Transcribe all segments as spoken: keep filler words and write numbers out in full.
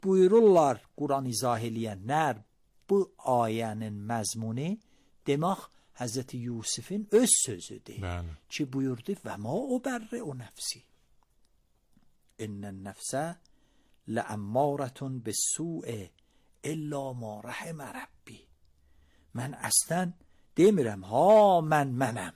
buyururlar Quran izah eləyənlər bu ayənin məzmunu demək Həzrəti Yusifin öz sözüdür. Bəli. Ki buyurdu və ma ubərri o nəfsi. İnnən nəfsə ləəmmarətun bis-su'e illa ma rəhimə Rəbbi. Mən əslən demirəm, ha mən mənəm.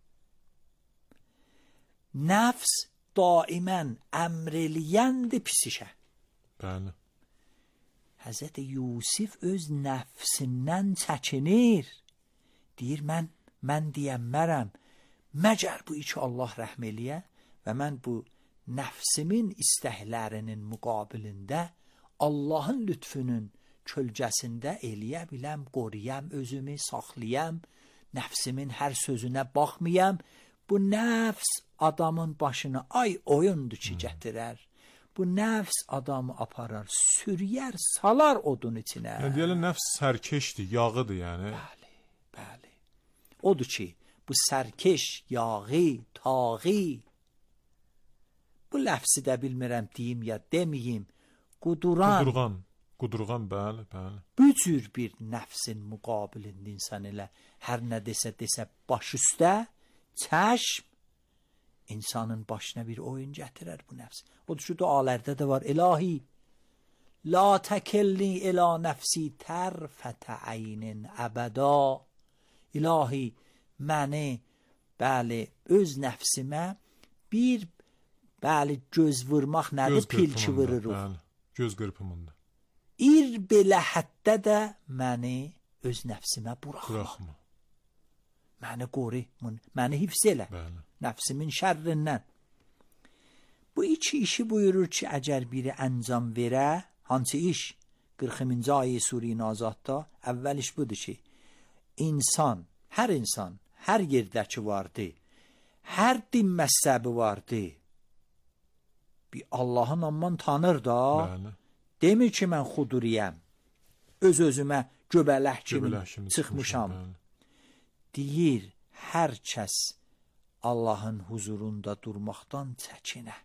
Nəfs daimən əmr eləyəndir pis işə. Bəli. Həzrəti Yusif öz nəfsindən çəkinir. Deyir, mən, mən deyənmərəm. Məgər bu iki Allah rəhm eləyə və mən bu nəfsimin istəklərinin müqabilində Allahın lütfunun kölgəsində eləyə biləm, qoruyam, özümü saxlayam, nəfsimin hər sözünə baxmayam. Bu nəfs adamın başına ay oyundur ki, gətirər. Bu nəfs adamı aparar, sürüyər, salar odun içinə. Yəni deyələ nəfs sərkeşdir, yağıdır yəni. Bəli, bəli. Odur ki, bu sərkeş, yağı, tağı. Bu ləfsi də bilmirəm deyim ya deməyim. Quduran. Qudurğan, qudurğan, bəli, bəli. Bu cür bir nəfsin müqabilində insan elə hər nə desə desə baş üstə, çəşm, insanın başına bir oyun gətirər bu nəfs. Odur ki, dualarda da var. İlahi, la təkilni ilə nəfsi tərfətə əynin əbəda. İlahi, məni, bəli, öz nəfsimə bir, bəli, göz vurmaq nədir? Pilçi vururuq. Bəli, göz qırpımında. İr belə həddə də məni öz nəfsimə buraxma. Buraxma. Məni qoru, məni hifz elə. Bəli. Nəfsimin şərrindən. Bu iki işi buyurur ki, əgər biri əncam verə, hansı iş? qırxıncı ayə Sure-i Nazatda əvvəl iş budur ki, insan, hər insan, hər yerdəki vardı, hər din məzhəbi vardı. Bir Allahın amman tanır da, bəli. Demir ki, mən xuduriyəm, öz-özümə göbələk kimi çıxmışam. Deyir, hər kəs Allahın huzurunda durmaqdan çəkinə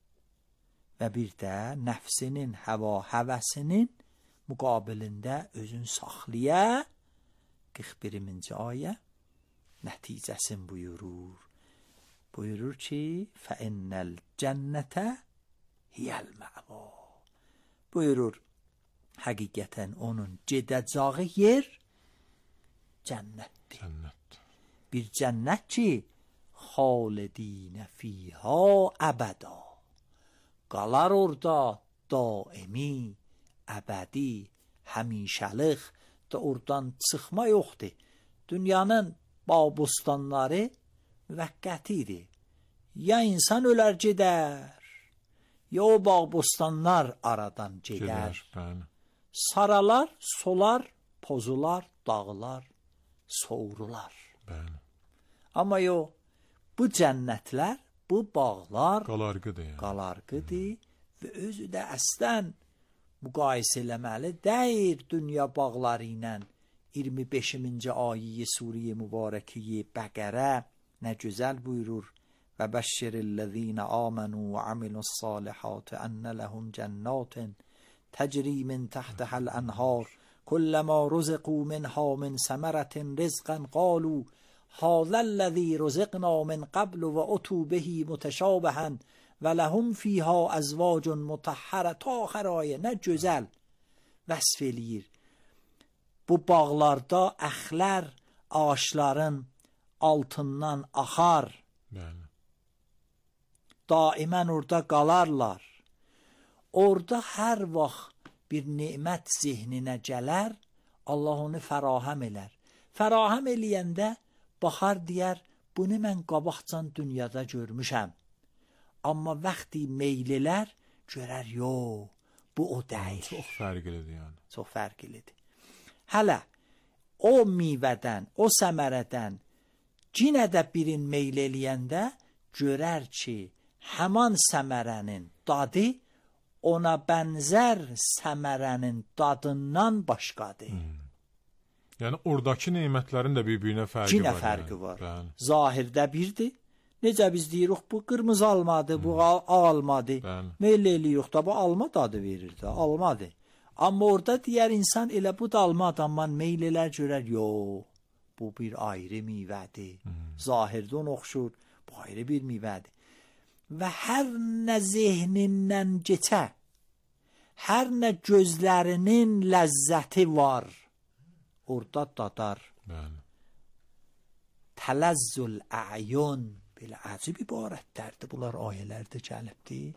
və bir də nəfsinin, həva, həvəsinin müqabilində özün saxlaya. qırx birinci ayə nəticəsini buyurur. Buyurur ki, fəinnəl cənnətə hiyəl məva. Buyurur, həqiqətən onun gedəcəyi yer cənnətdir. Cənnət. Bir cənnət ki, xalidinə fiyha əbəda. Qalar orada daimi, əbədi, həmişəlik da oradan çıxma yoxdur. Dünyanın bağ-bostanları müvəqqətidir. Ya insan ölər gedər, ya o bağ-bostanlar aradan gedər. Gedər, saralar, solar, pozular, dağılar, soğurular. Bəli. Amma yox, bu cənnətlər, bu bağlar qalarqıdır, yəni. qalarqıdır və özü də əslən müqayisə eləməli deyir dünya bağları ilə. iyirmi beşinci ayə Sure-i Mübarəkəyə Bəqərə nə gözəl buyurur. Və bəşşirillezine amenu və amilussalihati enne lehum cennatin tecri min tahtihal enhar kullama ruziqu minha min semeratin rizqan qalu hâzellezî ruziqna min qablu və utu bihi muteşabihan və lehum fiha azvacun mutahhara. Ta axiraya nə gözəl vəsf eləyir. Bu bağlarda əxlər ağaçların altından axar. Bəli. Daimən orada qalarlar. Orada hər vaxt bir nemət zihninə gələr, Allah onu fərahəm elər. Fərahəm eləyəndə baxar deyər, bunu mən qabaqcan dünyada görmüşəm. Amma vaxtı meylələr görər, yox, bu o deyil. Çox fərqlidir yəni. Çox fərqlidir. Hələ o meyvədən, o səmərədən cinə də birin meyl eləyəndə görər ki, həman səmərənin dadı ona bənzər səmərənin dadından başqadır. Hmm. Yəni oradakı nemətlərin də bir-birinə fərqi cinə var. fərqi yəni. var. Bəli. Zahirdə birdir, Necə biz deyirik, bu qırmızı almadır, bu ağ almadır. Meyl eləyirik da, bu alma dadı verir də, almadır. Amma orada digər insan elə bu da almadır, amma meyl elər görər, yox, bu bir ayrı meyvədir. Zahirdən oxşur, bu ayrı bir meyvədir. Və hər nə zehnindən keçə, hər nə gözlərinin ləzzəti var, orada dadar. Bəli. Tələzzül əyun, belə əcib ibarətlərdir, bunlar ayələrdə gəlibdir.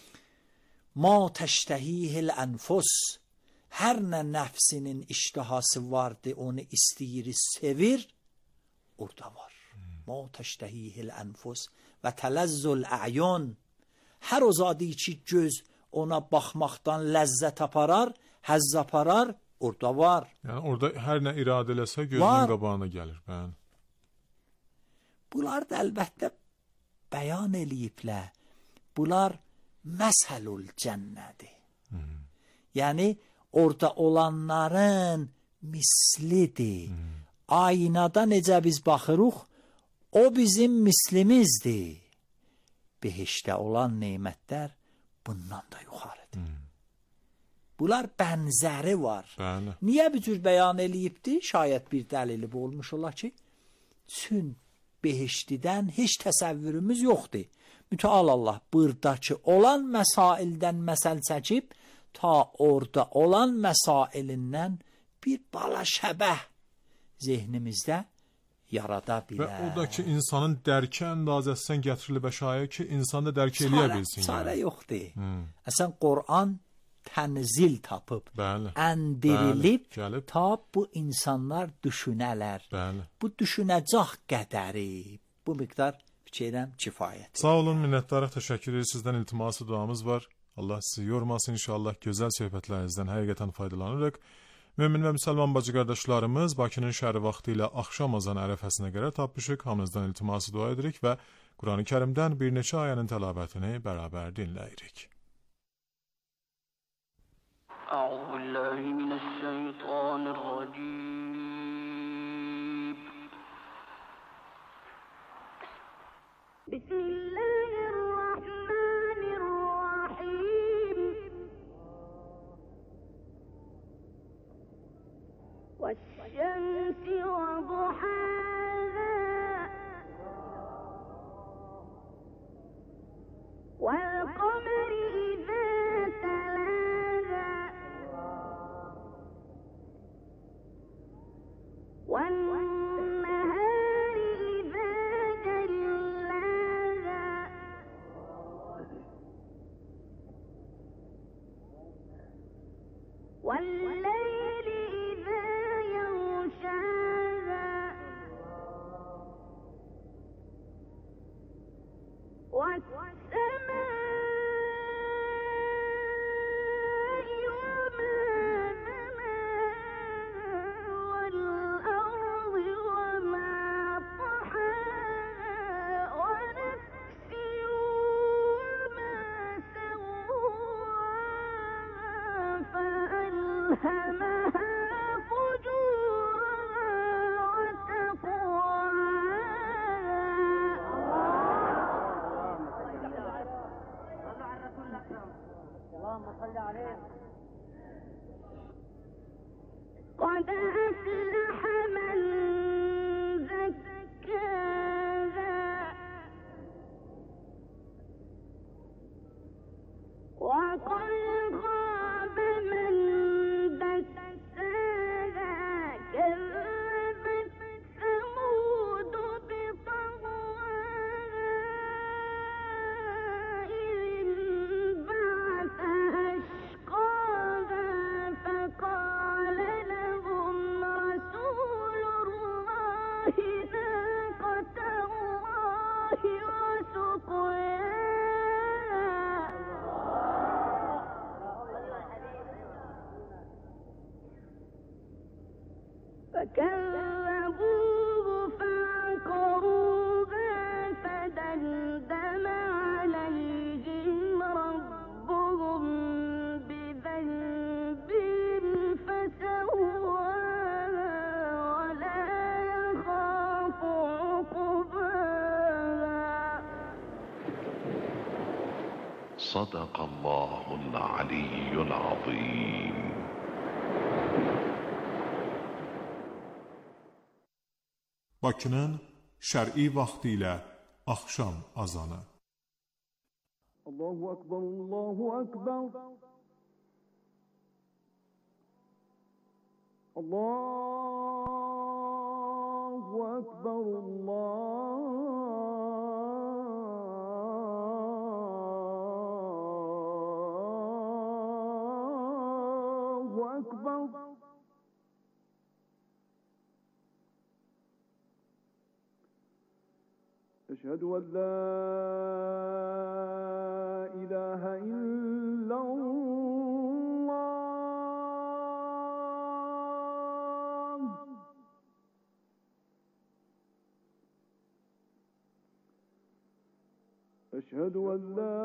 Ma təştəhihil ənfus, hər nə nəfsinin iştihası vardı, onu istəyir, sevir, orada var. Ma təştəhihil ənfus və tələzzül əyun, hər o zadı ki göz ona baxmaqdan ləzzət aparar, həzz aparar, orada var. Yəni orada hər nə iradə eləsə gözünün qabağına gəlir. Bəli. Bunlar da əlbəttə bəyan eləyiblər. Bunlar məsəlül cənnədir. Hmm. Yəni orada olanların mislidir. Hmm. Aynada necə biz baxırıq, o bizim mislimizdir. Behişdə olan nemətlər bundan da yuxarıdır. Hmm. Bunlar bənzəri var. Bəli. Niyə bu cür bəyan eləyibdi? Şayət bir dəlili bu olmuş ola ki, çün behiştidən heç təsəvvürümüz yoxdur. Mütəal Allah buradakı olan məsaildən məsəl çəkib, ta orada olan məsailindən bir bala şəbəh zehnimizdə yarada bilər. Və oradakı insanın dərki əndazəsindən gətirilib əşaya ki, insan da dərk eləyə bilsin. Çarə yəni. yoxdur. Hmm. Əsən Qur'an tənzil tapıb, bəli, əndirilib, bəli, ta bu insanlar düşünələr. Bəli. Bu düşünəcək qədəri, bu miqdar fikirəm kifayət. Sağ olun, minnətdarıq, təşəkkür edirik. Sizdən iltiması duamız var. Allah sizi yormasın inşallah. Gözəl söhbətlərinizdən həqiqətən faydalanırıq. Mömin və müsəlman bacı qardaşlarımız Bakının şəhəri vaxtı ilə axşam azan ərəfəsinə qədər tapmışıq. Hamınızdan iltiması dua edirik və Qur'an-ı Kərimdən bir neçə ayənin təlavətini bərabər dinləyirik. أعوذ بالله من الشيطان الرجيم بسم الله الرحمن الرحيم والشمس وضحاها والقمر إذا تلاها والنهار إذا جلاها والليل إذا يغشاها والسماء قد أفلح من زكاها وقد خاب من دساها كذبت ثمود بطغواها إذ انبعث أشقاها فقال لهم رسول الله ناقة الله وسقياها فكذبوه فعقروها فدمدم عليهم ربهم بذنبهم فسواها ولا يخاف عقباها صدق الله العلي العظيم. Bakının şər'i vaxtı ilə axşam azanı. Allahu Akbar, Allahu Akbar. Allahu Akbar, Allahu Akbar. أشهد أن لا إله إلا الله. أشهد أن لا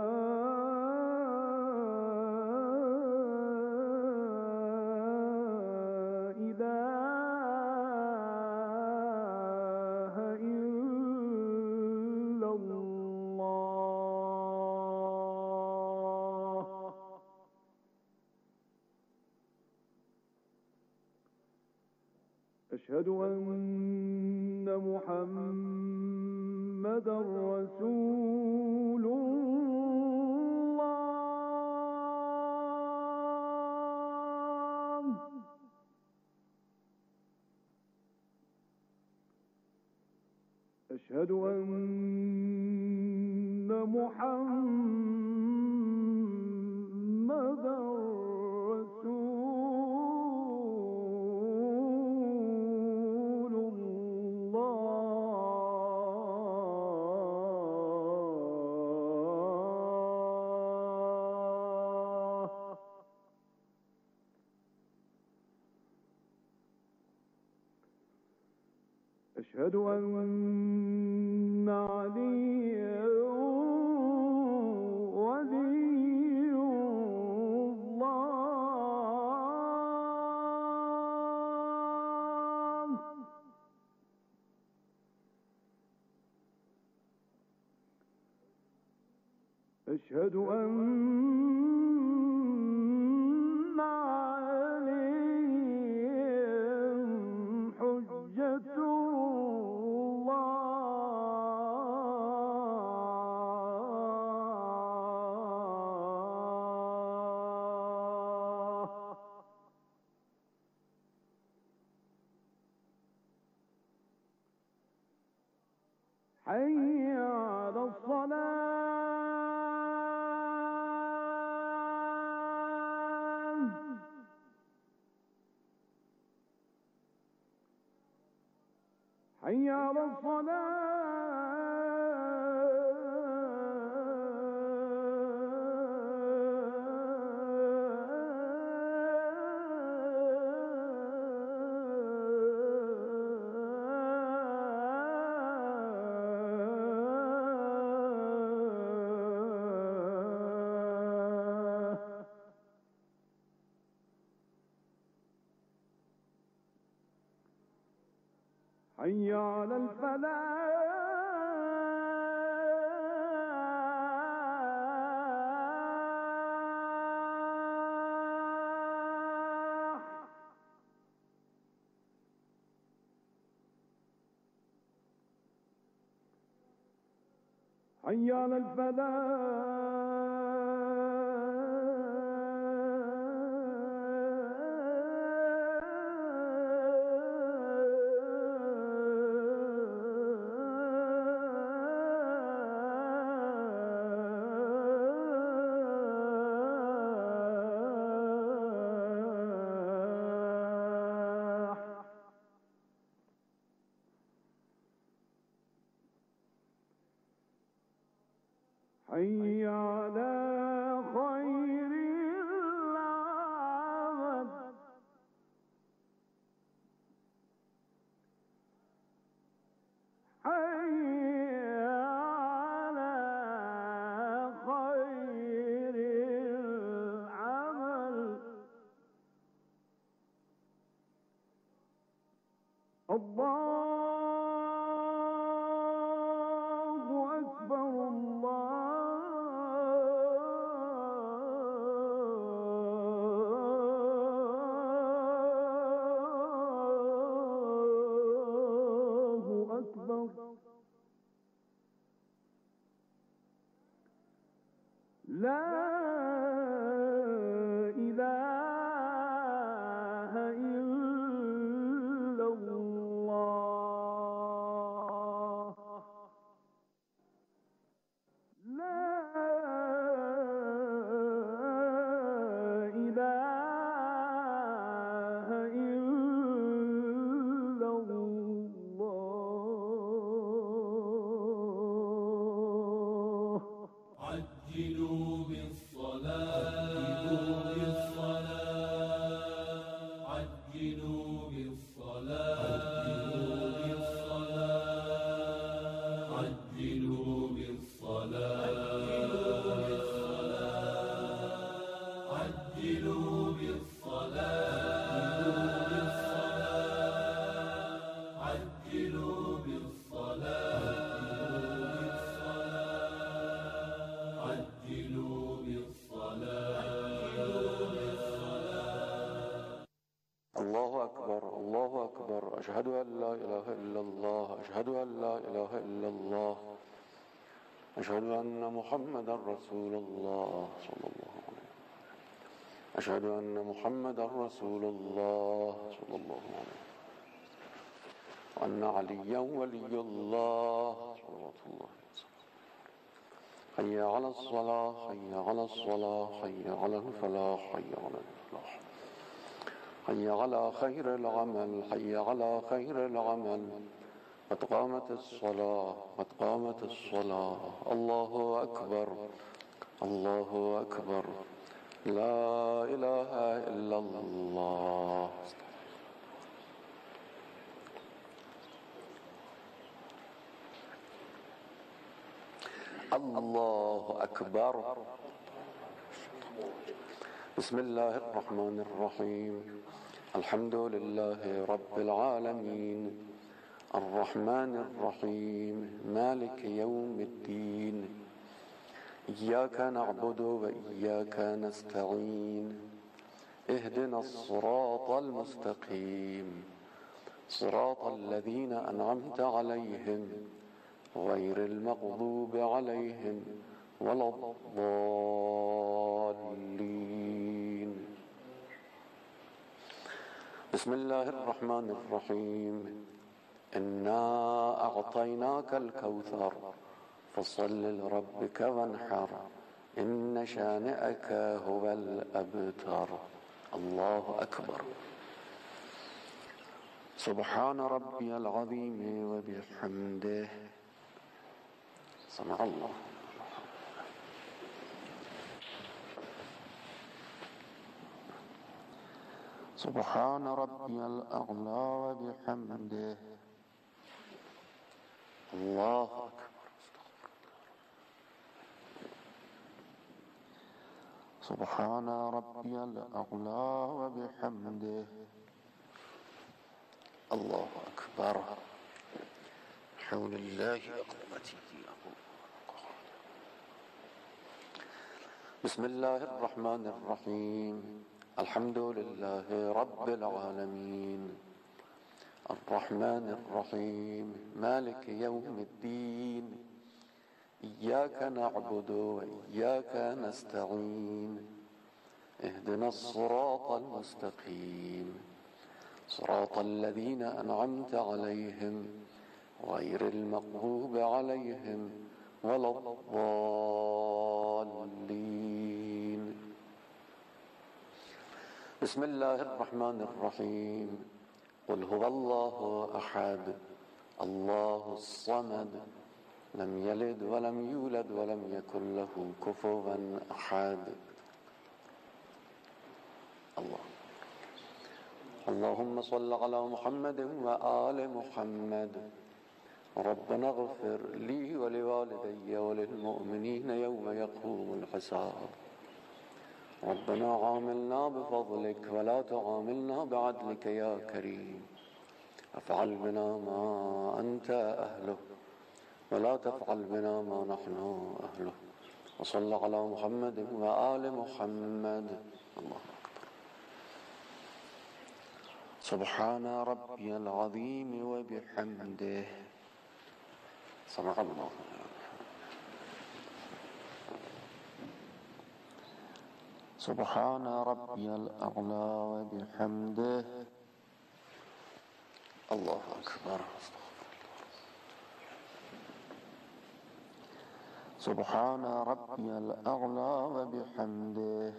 أشهد أن محمدًا رسول الله. أشهد أن محمدًا أشهد أن عليا ولي الله. أشهد أن عليهم حجة حي على الصلاة. حي على حي على الفلاح. حي على الفلاح. حي على خير العمل. حي على خير العمل. الله أكبر، الله أشهد أن لا إله إلا الله أشهد أن لا إله إلا الله أشهد أن محمدا رسول الله صلى الله عليه وسلم أشهد أن محمدا رسول الله صلى الله عليه وسلم وأن عليا ولي الله صلوات الله وسلم حي على الصلاة حي على الصلاة حي على الفلاح حي على الفلاح حي على خير العمل حي على خير العمل قد قامت الصلاة قد قامت الصلاة الله أكبر الله أكبر لا إله إلا الله الله أكبر بسم الله الرحمن الرحيم الحمد لله رب العالمين الرحمن الرحيم مالك يوم الدين إياك نعبد وإياك نستعين اهدنا الصراط المستقيم صراط الذين أنعمت عليهم غير المغضوب عليهم ولا الضالين بسم الله الرحمن الرحيم إنا أعطيناك الكوثر فصل لربك وانحر إن شانئك هو الأبتر الله أكبر سبحان ربي العظيم وبحمده سمع الله سبحان ربي الأعلى وبحمده الله أكبر سبحان ربي الأعلى وبحمده الله أكبر حول الله وقوته بسم الله الرحمن الرحيم الحمد لله رب العالمين الرحمن الرحيم مالك يوم الدين إياك نعبد وإياك نستعين اهدنا الصراط المستقيم صراط الذين أنعمت عليهم غير المغضوب عليهم ولا الضالين بسم الله الرحمن الرحيم قل هو الله أحد الله الصمد لم يلد ولم يولد ولم يكن له كفوا أحد الله اللهم صل على محمد وآل محمد ربنا اغفر لي ولوالدي وللمؤمنين يوم يقوم الحساب ربنا عاملنا بفضلك ولا تعاملنا بعدلك يا كريم افعل بنا ما أنت أهله ولا تفعل بنا ما نحن أهله وصل على محمد وآل محمد الله أكبر سبحان ربي العظيم وبحمده سمع الله سبحان ربي الأعلى وبحمده الله أكبر سبحان ربي الأعلى وبحمده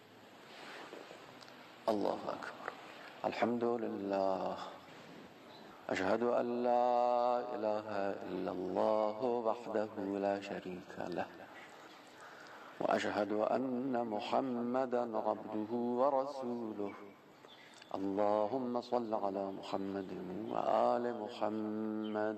الله أكبر الحمد لله أشهد أن لا إله إلا الله وحده لا شريك له وأشهد أن محمدا عبده ورسوله اللهم صل على محمد وآل محمد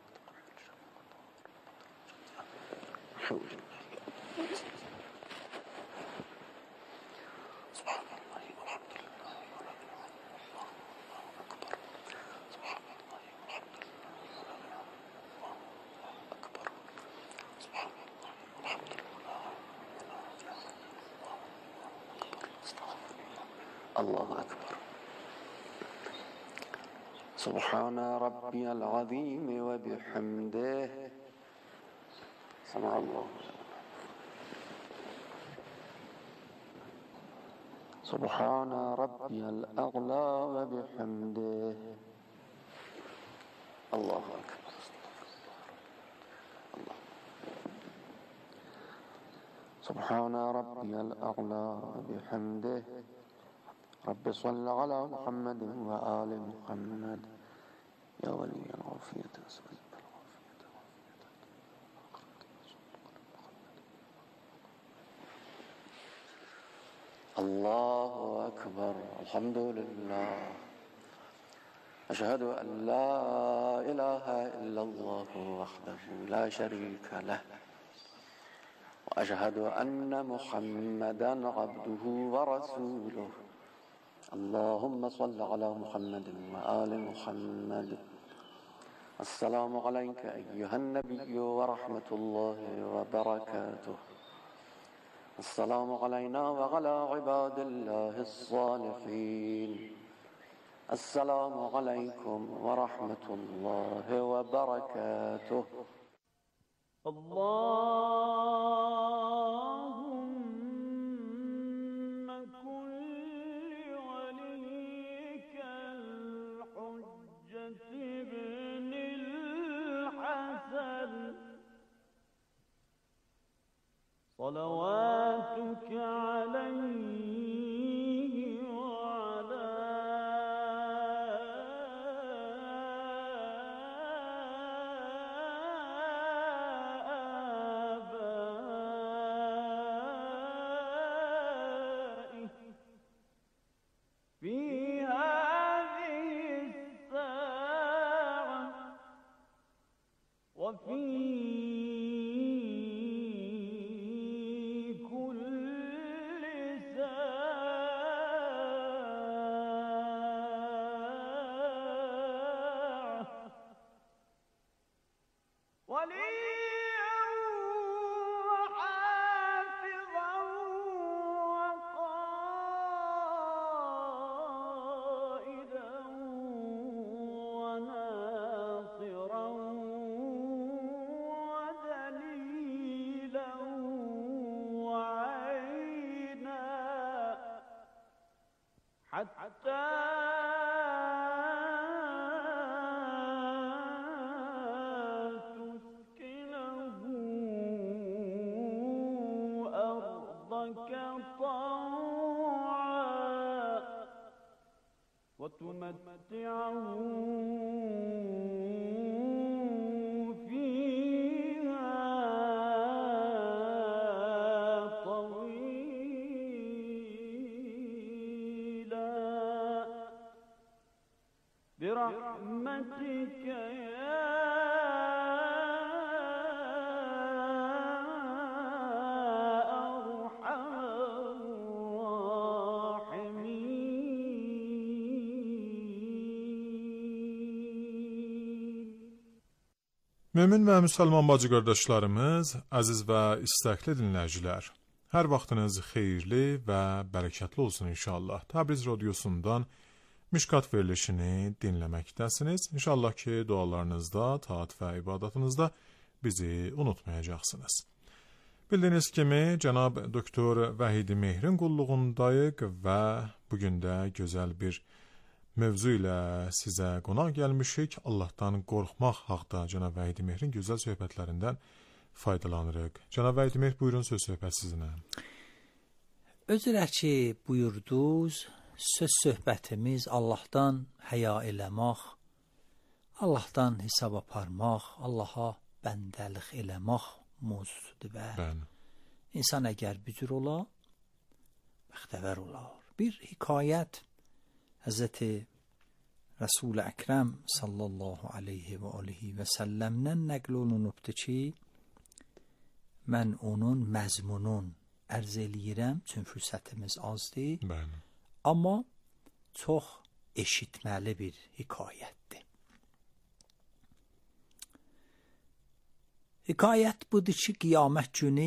سبحان الله والحمد لله ولا إله إلا الله الله أكبر سبحان الله والحمد لله ولا إله إلا الله أكبر سبحان الله والحمد لله ولا إله إلا الله أكبر الله أكبر سبحان ربي العظيم وبحمده سمع الله. سبحان ربي الأعلى وبحمده. الله أكبر. الله. سبحان ربي الأعلى وبحمده. رب صل على محمد وآل محمد يا ولي العافية. الله أكبر. الحمد لله. أشهد أن لا إله إلا الله وحده لا شريك له وأشهد أن محمدا عبده ورسوله. اللهم صل على محمد وآل محمد. السلام عليك أيها النبي ورحمة الله وبركاته. السلام علينا وعلى عباد الله الصالحين. السلام عليكم ورحمة الله وبركاته. اللهم كن لوليك الحجة ابن الحسن صلواتك عليه وعلى آبائه في هذه الساعة وفي وليا وحافظا وقائدا وناصرا ودليلا وعينا حتى طوعا وتمتعه فيها طويلا برحمتك يا Mömin və müsəlman bacı qardaşlarımız, əziz və istəkli dinləyicilər, hər vaxtınız xeyirli və bərəkətli olsun inşallah. Təbriz radiosundan Mişkat verilişini dinləməkdəsiniz. İnşallah ki, dualarınızda, taat və ibadətınızda bizi unutmayacaqsınız. Bildiyiniz kimi, cənab doktor Vəhidi Mehrin qulluğundayıq və bugün də gözəl bir mövzu ilə sizə qonaq gəlmişik. Allahdan qorxmaq haqda cənab Vəhidi Mehrin gözəl söhbətlərindən faydalanırıq. Cənab Vəhidi Mehr, buyurun, söz söhbət sizinə. Özürə ki, buyurdunuz, söz söhbətimiz Allahdan həya eləmək, Allahdan hesab aparmaq, Allaha bəndəlik eləmək mövzusudur və Bəli. insan əgər bücür ola, bəxtəvər olar. Bir hikayət Həzrəti Resul-i Əkrəm sallallahu aleyhi və aleyhi və səlləmdən nəql olunubdur ki, mən onun məzmunun ərz eləyirəm, çünki fürsətimiz azdır. Bəli. Amma çox eşitməli bir hikayətdir. Hikayət budur ki, qiyamət günü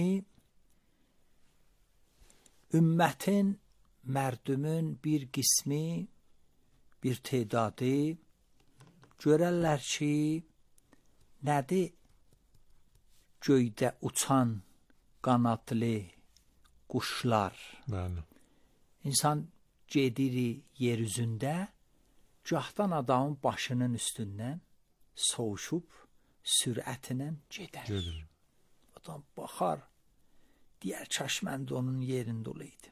ümmətin, mərdümün bir qismi, bir tedadı görərlər ki, nədir göydə uçan qanadlı quşlar. Bəli. İnsan gedir yer üzündə, gahdan adamın başının üstündən soğuşub, sürətlə gedər. Gedir. Adam baxar, digər kaş mən də onun yerində olaydım.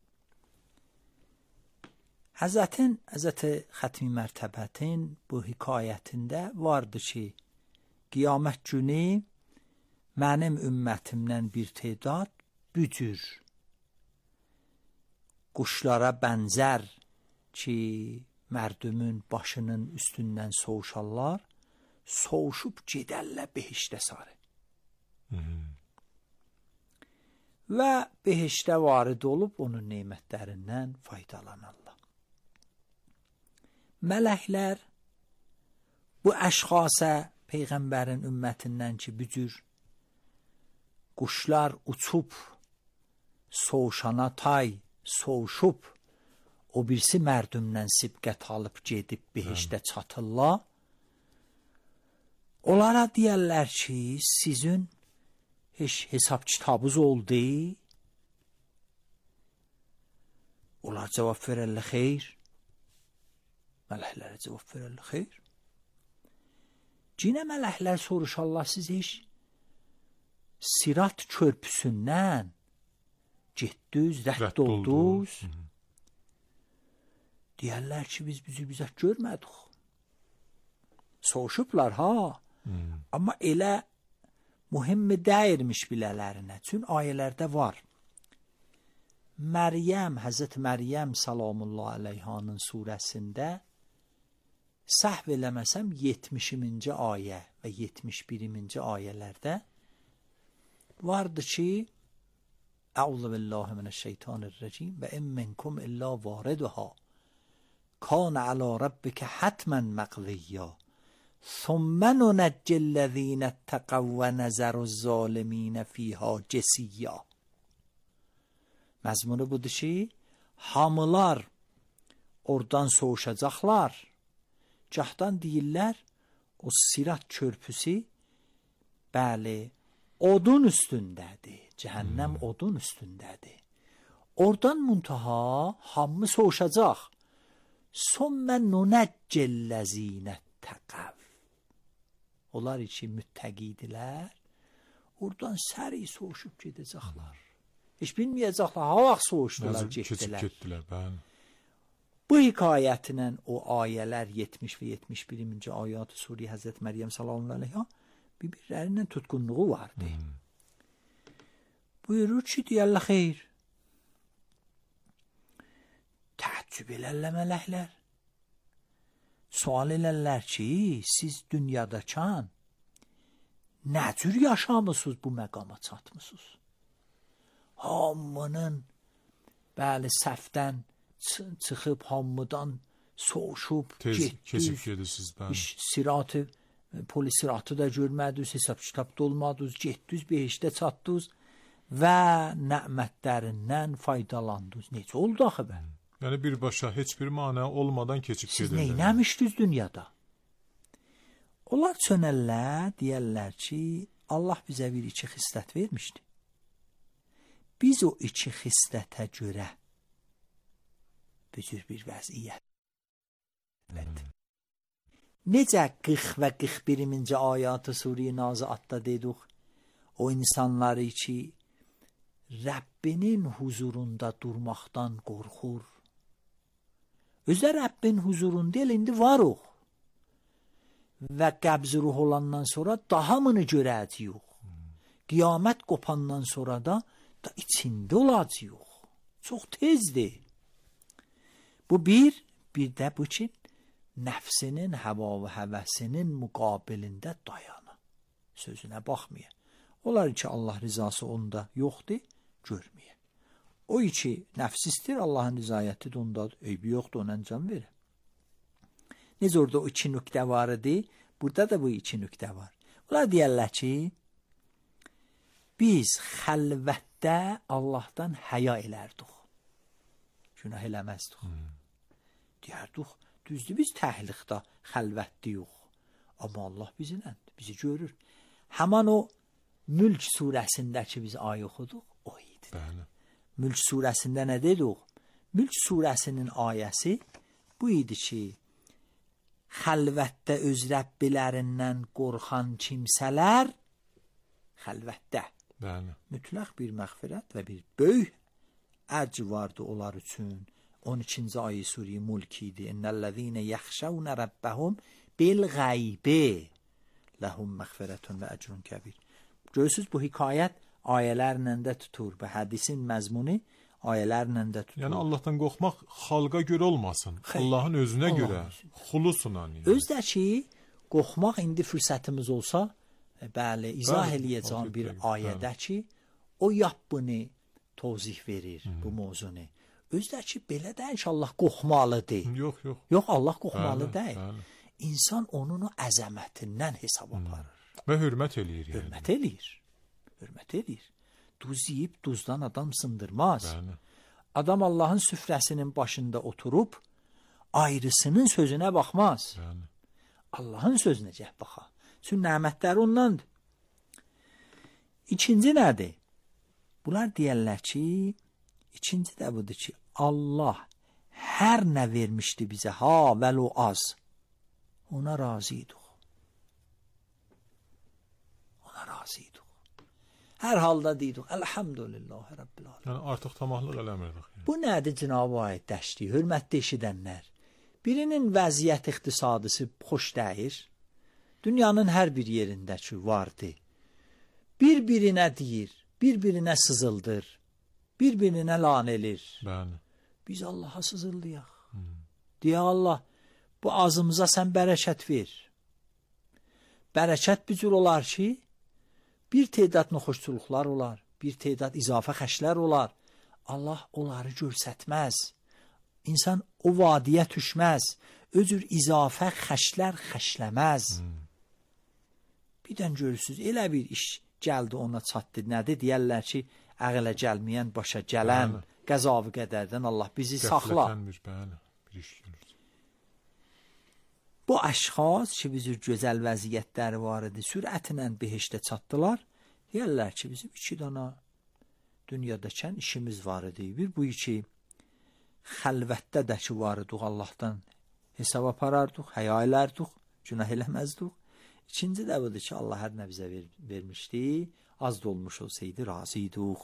Həzətin, Həzəti Xətmi Mərtəbətin bu hekayətində vardı ki, qiyamət günü mənim ümmətimdən bir tedad bücür quşlara bənzər ki, mərdümün başının üstündən soğuşarlar, soğuşub gedərlər behiştə sarı. Və behiştə varid olub onun nemətlərindən faydalanarlar. Mələklər bu əşxasa Peyğəmbərin ümmətindən ki, bücür quşlar uçub, soğuşana tay, soğuşub, o birisi mərdümdən sibqət alıb gedib behiştə çatırlar. Onlara deyərlər ki, sizin heç hesab kitabınız oldu? Onlar cavab verərlər, xeyr. Mələklərə cavab verərlər, xeyr. Cinə mələklər soruşarlar, siz heç Sirat körpüsündən getdiniz, rədd oldunuz. Deyərlər ki, biz bizi bizə görmədik. Soğuşublar ha. Hmm. Amma elə mühimmi dəyirmiş bilələrinə. Çün ayələrdə var. Məryəm, Həzrət Məryəm salamullah əleyhanın surəsində səhv eləməsəm yetmişinci ayə və yetmiş birinci ayələrdə vardı ki, Əuzu billahi minəşşeytanirracim və in minkum illə variduha kan alə rabbikə hətmən məqviyyə ثم ننجي الذين اتقوا ونذر الظالمين فيها جثيا. Məzmunu budur ki, hamılar oradan soğuşacaqlar. Gahdan deyirlər, o Sirat körpüsü bəli, odun üstündədir. Cəhənnəm hmm. odun üstündədir. Oradan muntaha hamı soğuşacaq. Sonra nunəccellezine təqav. Onlar için müttəqidilər. Oradan səri soğuşub gedəcəklər. Heç bilməyəcəklər, ha vaxt soğuşdular, getdilər. Getdilər, bəli. Bu hekayətlə o ayələr yetmiş və yetmiş birinci ayat-ı Suriyə Həzrət Məryəm sallallahu əleyhə bir-birlərindən tutqunluğu vardı. Hmm. Buyurur ki, deyərlər, xeyr. Təəccüb elərlər mələklər. Sual elərlər ki, siz dünyadakan nə cür yaşamısınız, bu məqama çatmısınız? Hamının bəli səhvdən çıxıb, hamıdan soğuşub, keçib gedirsiniz, bəli. Siratı, polis siratı da görmədiniz, hesab kitab da olmadınız, getdiniz, behiştə çatdınız və nəmətlərindən faydalandınız. Necə oldu axı bə? Yəni birbaşa heç bir mana olmadan keçib gedirlər. Siz neynəmişdiniz dünyada? Onlar çönərlər, deyərlər ki, Allah bizə bir iki xislət vermişdi. Biz o iki xislətə görə bücür bir vəziyyət. Hmm. Necə qırx və qırx birinci ayat-ı Suriyə Naziatda dedik, o insanları ki, Rəbbinin huzurunda durmaqdan qorxur. Özə Rəbbin huzurunda el, indi var o. Və qəbz ruh olandan sonra daha mını görəcəyik. Hmm. Qiyamət qopandan sonra da, da içində olacaq. Çox tezdir. Bu bir, bir də bu ki, nəfsinin, həva və həvəsinin müqabilində dayanı. Sözünə baxmaya. Onlar ki, Allah rizası onda yoxdur, görməyə. O iki nəfs istir, Allahın rizayəti də ondadır. Eybi yoxdur, ona can verir. Necə orada o iki nöqtə var idi, burada da bu iki nöqtə var. Onlar deyərlər ki, biz xəlvətdə Allahdan həya elərdik. Günah eləməzdik. Hmm. Deyərdik, Düzdür, biz təhliqdə, xəlvətdəyik. Amma Allah bizlə, bizi görür. Həman o Mülk surəsindəki biz ayə oxuduq, o idi. Bəli. Mülk surəsində nə dedik? Mülk surəsinin ayəsi bu idi ki, xəlvətdə öz Rəbbilərindən qorxan kimsələr xəlvətdə. Bəli. Mütləq bir məğfirət və bir böyük əcr vardı onlar üçün. on ikinci ayə Sure Mülk idi. İnnellezîne yəxşəvne rabbəhum bil g'aybi lehum məğfirətun və ecrun kəbir. Görürsüz, bu hekayət ayələrlə də tutur. Bu hədisin məzmunu ayələrlə də tutur. Yəni Allahdan qorxmaq xalqa görə olmasın. Xeyr. Allahın özünə Allahın görə, özünə. xulusunla. Yəni. Özdə ki, qorxmaq indi fürsətimiz olsa, e, bəli, izah Bəli, eləyəcəm bir bəli. ayədə ki, o yap bunu tozih verir Hı. bu mövzunu. Özdə ki, belə də inşallah qorxmalıdır. Yox, yox. Yox, Allah qorxmalı Bəli, deyil. bəli. İnsan onun o əzəmətindən hesab aparır. Və hörmət eləyir yəni. Hörmət eləyir. Hörmət eləyir. Duz yeyib duzdan adam sındırmaz. Bəli. Adam Allahın süfrəsinin başında oturub ayrısının sözünə baxmaz. Bəli. Allahın sözünə cəh baxa. Çünki nemətləri ondandır. İkinci nədir? Bunlar deyərlər ki, ikinci də budur ki, Allah hər nə vermişdi bizə, ha vəlo az, ona razıyıq. Ona razıyıq. Hər halda deyirik, elhamdülillah Rabbil alemin. Yəni artıq tamahlıq eləmirdik. Yəni. Bu nədir Cənab-ı ayət dəşdi, hörmətli eşidənlər? Birinin vəziyyət iqtisadısı xoş deyir. Dünyanın hər bir yerində ki vardı. Bir-birinə deyir, bir-birinə sızıldır, bir-birinə lan elir. Bəli. Biz Allaha sızıldıyaq. Deyə Allah, bu azımıza sən bərəkət ver. Bərəkət bir cür olar ki, bir tedad noxoşçuluqlar olar, bir tedad izafə xəşlər olar. Allah onları görsətməz. İnsan o vadiyə düşməz. Özür izafə xəşlər xəşləməz. Hmm. Birdən görürsünüz, elə bir iş gəldi ona çatdı. Nədir? Deyərlər ki, əqlə gəlməyən başa gələn bəli. Qəzavı qədərdən Allah bizi saxla. Bir, bəli, bir iş görür. Bu əşxas ki, bizim gözəl vəziyyətləri var idi, sürətlə behişdə çatdılar. Deyərlər ki, bizim iki dana dünyadakən işimiz var idi. Bir bu iki xəlvətdə də ki var idik, Allahdan hesab aparardıq, həya elərdik, günah eləməzdik. İkinci də budur ki, Allah hər nə bizə ver, vermişdi, az da olmuş olsaydı razıydık.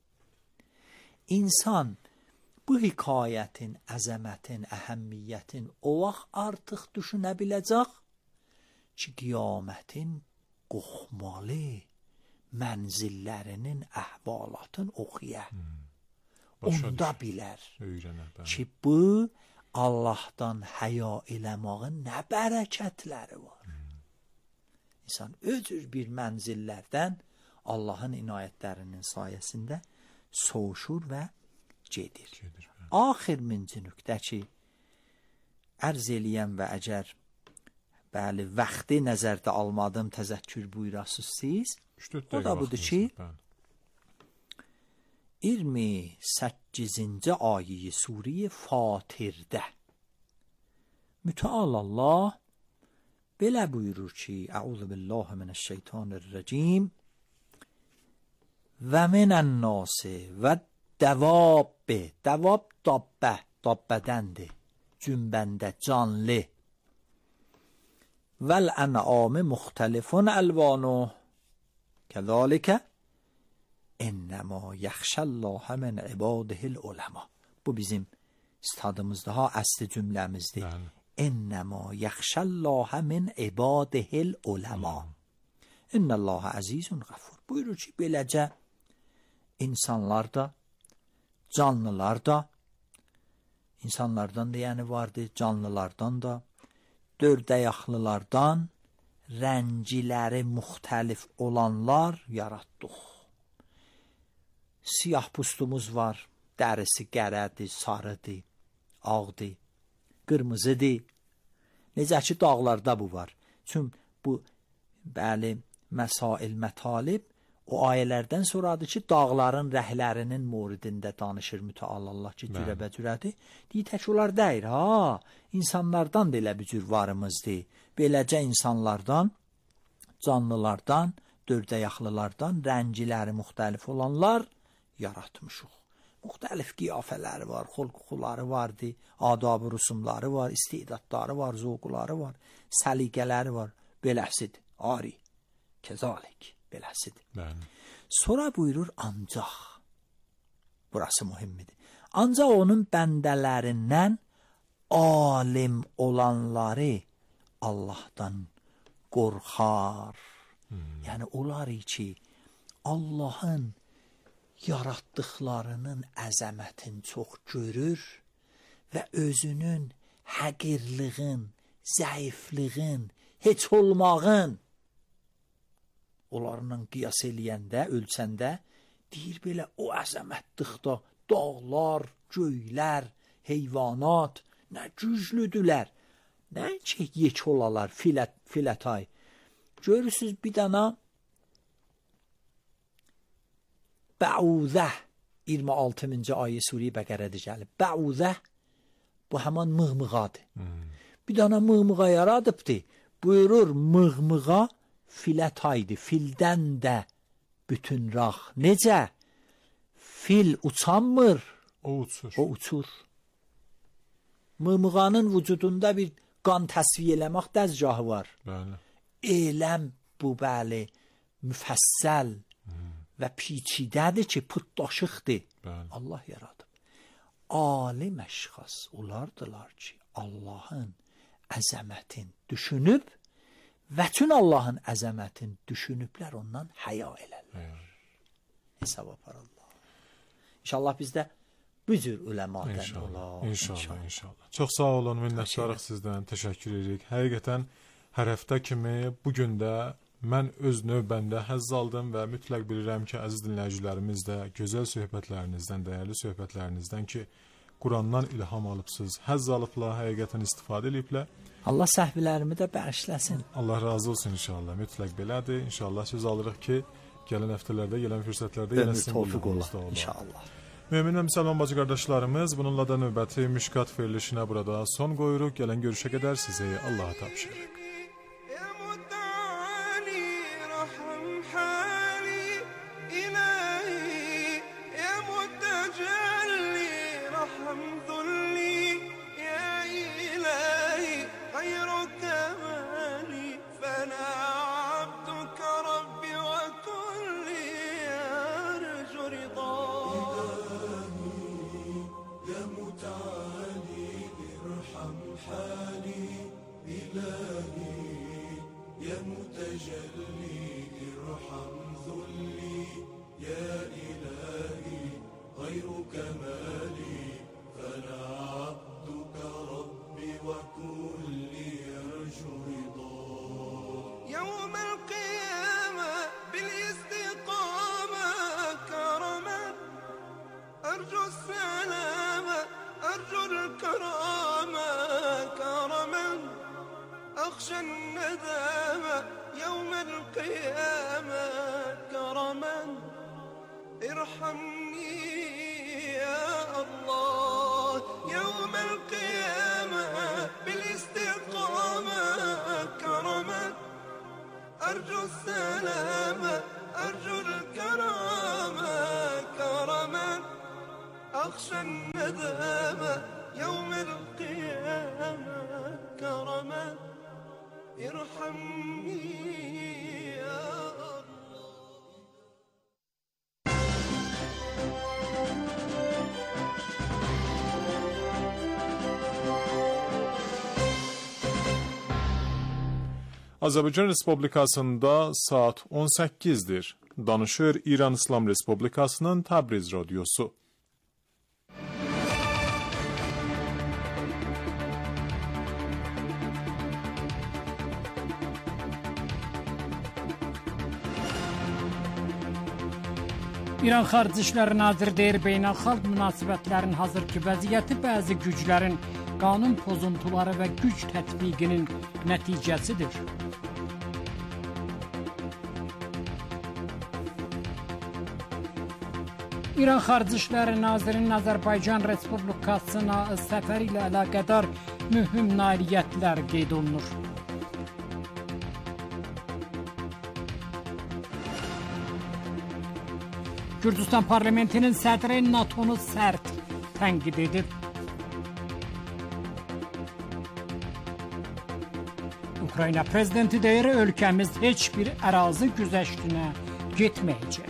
İnsan bu hekayətin, əzəmətin, əhəmmiyyətin o vaxt artıq düşünə biləcək ki, qiyamətin qorxmalı mənzillərinin əhvalatın oxuya. Hmm. Onda düşün. Bilər öyrənə, ki, bu Allahdan həya eləmağın nə bərəkətləri var. Hmm. İnsan özür bir mənzillərdən Allahın inayətlərinin sayəsində soğuşur və gedir. gedir Axir minci nöqtə ki, ərz eləyəm və əgər bəli, vaxtı nəzərdə almadım, təzəkkür buyurasız siz, o da budur ki, iyirmi səkkizinci ayə Sure Fatirdə Mütəal Allah belə buyurur ki, Əuzu billahi minəşşeytanirracim və minən-nasi və dəvab, dəvab dabbə, dabbədəndir, cümbəndə, canlı. Vəl-ən'ami müxtəlifun əlvanu kəzalikə innəmə yəxşəlləhə min ibadihil uləma. Bu bizim istadımızda, ha, əsli cümləmizdir. İnnəmə yəxşəlləhə min ibadihil uləma. İnnəlləhə əzizun qəfur. Buyurur ki, beləcə insanlar da, canlılar da, insanlardan da yəni vardı, canlılardan da, dörd ayaqlılardan rəngiləri müxtəlif olanlar yaratdıq. Siyah pustumuz var, dərisi qərədir, sarıdır, ağdır, qırmızıdır. Necə ki, dağlarda bu var. Çünki bu, bəli, məsail, mətalib O ayələrdən sonradır ki, dağların rəhlərinin moridində danışır mütəal Allah ki, cürəbəcürədir. Deyir, tək onlar deyir, ha, insanlardan da elə bir cür varımızdır. Beləcə insanlardan, canlılardan, dördəyaqlılardan, rəngiləri müxtəlif olanlar yaratmışıq. Müxtəlif qiyafələri var, xulquları vardı, adab-ı rüsumları var, istedadları var, zövqları var, səliqələri var. Beləsidir, ari, kezalik. Beləsidir. Bəli. Sonra buyurur ancaq, burası mühimmidir, ancaq onun bəndələrindən alim olanları Allahdan qorxar. Hmm. Yəni onlar ki, Allahın yaratdıqlarının əzəmətini çox görür və özünün həqirliğin, zəifliğin, heç olmağın onlarla qiyas eləyəndə, ölçəndə, deyir belə o əzəmətlikdə dağlar, göylər, heyvanat nə güclüdülər, nə ki yek olalar, filət, filətay. Görürsünüz bir dana Bəudə iyirmi altıncı ayə Sura-i Bəqərədə gəlib. Bəudə bu həman mığmığadır. Hmm. Bir dana mığmığa yaradıbdır. Buyurur mığmığa filətaydı, fildən də bütün rağ. Necə? Fil uçanmır. O uçur. O uçur. Mığmığanın vücudunda bir qan təsviyə eləmək dəzgahı var. Bəli. Eləm bu bəli müfəssəl hmm. və piçidədir ki, putdaşıqdır. Bəli. Allah yaradıb. Alim əşxas onlardılar ki, Allahın əzəmətin düşünüb və tün Allahın əzəmətin düşünüblər, ondan həya elərlər. Hesab aparırlar. İnşallah bizdə bu cür uləmadan olar. İnşallah, inşallah. Çox sağ olun, minnətdarıq sizdən, təşəkkür edirik. Həqiqətən hər həftə kimi bu gün də mən öz növbəndə həzz aldım və mütləq bilirəm ki, əziz dinləyicilərimiz də gözəl söhbətlərinizdən, dəyərli söhbətlərinizdən ki, Qurandan ilham alıbsınız, həzz alıblar, həqiqətən istifadə ediblər. Allah səhvlərimi də bəxşləsin. Allah razı olsun inşallah. Mütləq belədir. İnşallah söz alırıq ki, gələn həftələrdə, gələn fürsətlərdə yenə sizin qulluğunuzda olar. İnşallah. Mömin və müsəlman bacı qardaşlarımız, bununla da növbəti Müşkat verilişinə burada son qoyuruq. Gələn görüşə qədər sizi Allaha tapşırırıq. أخشى الندامة يوم القيامة كرما ارحمني يا الله يوم القيامة بالاستقامة كرما أرجو السلامة أرجو الكرامة كرما أخشى الندامة يوم القيامة كرما ارحمني يا الله. Azərbaycan Respublikasında saat on səkkizdir. Danışır İran İslam Respublikasının Təbriz radiosu. İran Xarici İşlər Naziri deyir, beynəlxalq münasibətlərin hazırki vəziyyəti bəzi güclərin qanun pozuntuları və güc tətbiqinin nəticəsidir. İran Xarici İşlər Nazirinin Azərbaycan Respublikasına səfəri ilə əlaqədar mühüm nailiyyətlər qeyd olunur. Gürcüstan parlamentinin sədri NATO'nu sərt tənqid edib. Ukrayna prezidenti deyir, ölkəmiz heç bir ərazi güzəştinə getməyəcək.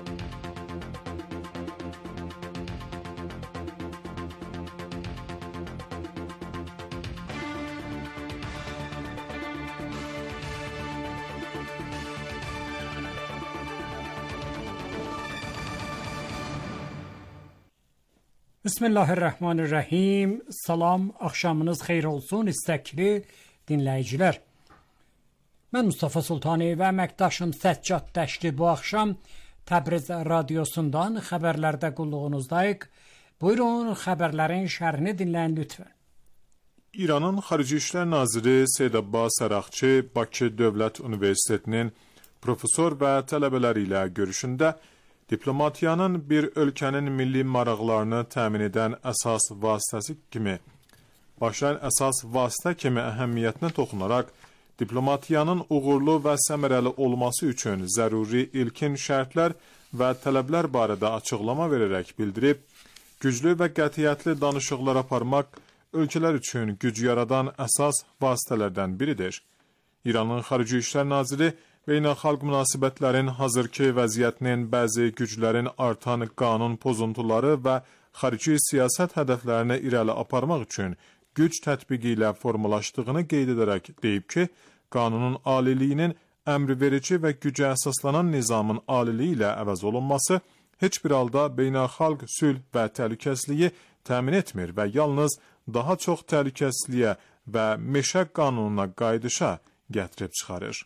Bismillahirrahmanirrahim. Salam, axşamınız xeyir olsun istəkli dinləyicilər. Mən Mustafa Sultani və əməkdaşım Səccad Dəşti bu axşam Təbriz radiosundan xəbərlərdə qulluğunuzdayıq. Buyurun, xəbərlərin şərhini dinləyin lütfən. İranın Xarici İşlər Naziri Seyid Abbas Araqçı Bakı Dövlət Universitetinin professor və tələbələri ilə görüşündə diplomatiyanın bir ölkənin milli maraqlarını təmin edən əsas vasitəsi kimi, başlayan əsas vasitə kimi əhəmiyyətinə toxunaraq, diplomatiyanın uğurlu və səmərəli olması üçün zəruri ilkin şərtlər və tələblər barədə açıqlama verərək bildirib, güclü və qətiyyətli danışıqlar aparmaq ölkələr üçün güc yaradan əsas vasitələrdən biridir. İranın Xarici İşlər Naziri beynəlxalq münasibətlərin hazırki vəziyyətinin bəzi güclərin artan qanun pozuntuları və xarici siyasət hədəflərini irəli aparmaq üçün güc tətbiqi ilə formalaşdığını qeyd edərək deyib ki, qanunun aliliyinin əmrverici və gücə əsaslanan nizamın aliliyi ilə əvəz olunması heç bir halda beynəlxalq sülh və təhlükəsizliyi təmin etmir və yalnız daha çox təhlükəsizliyə və meşə qanununa qaydışa gətirib çıxarır.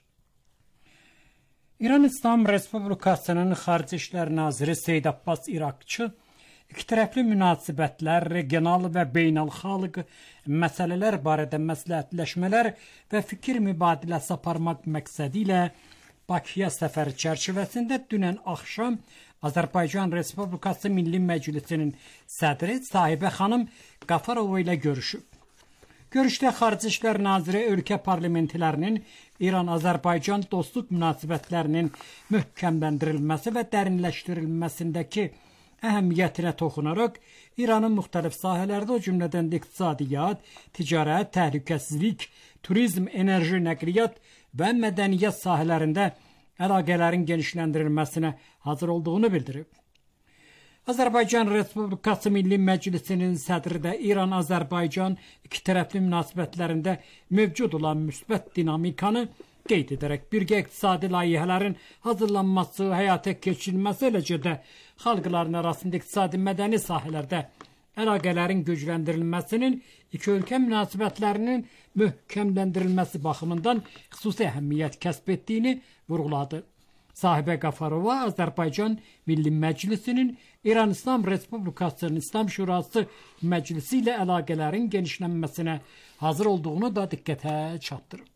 İran İslam Respublikasının Xarici İşlər Naziri Seyid Abbas Araqçı ikitərəfli münasibətlər, regional və beynəlxalq məsələlər barədə məsləhətləşmələr və fikir mübadiləsi aparmaq məqsədi ilə Bakıya səfəri çərçivəsində dünən axşam Azərbaycan Respublikası Milli Məclisinin sədri Sahibə xanım Qafarova ilə görüşüb. Görüşdə Xarici İşlər Naziri ölkə parlamentlərinin İran-Azərbaycan dostluq münasibətlərinin möhkəmləndirilməsi və dərinləşdirilməsindəki əhəmiyyətinə toxunaraq İranın müxtəlif sahələrdə, o cümlədən iqtisadiyyat, ticarət, təhlükəsizlik, turizm, enerji, nəqliyyat və mədəniyyət sahələrində əlaqələrin genişləndirilməsinə hazır olduğunu bildirib. Azərbaycan Respublikası Milli Məclisinin sədri də İran-Azərbaycan ikitərəfli münasibətlərində mövcud olan müsbət dinamikanı qeyd edərək birgə iqtisadi layihələrin hazırlanması, həyata keçirilməsi, eləcə də xalqların arasında iqtisadi mədəni sahələrdə əlaqələrin gücləndirilməsinin iki ölkə münasibətlərinin möhkəmləndirilməsi baxımından xüsusi əhəmiyyət kəsb etdiyini vurğuladı. Sahibə Qafarova Azərbaycan Milli Məclisinin İran İslam Respublikasının İslam Şurası Məclisi ilə əlaqələrin genişlənməsinə hazır olduğunu da diqqətə çatdırıb.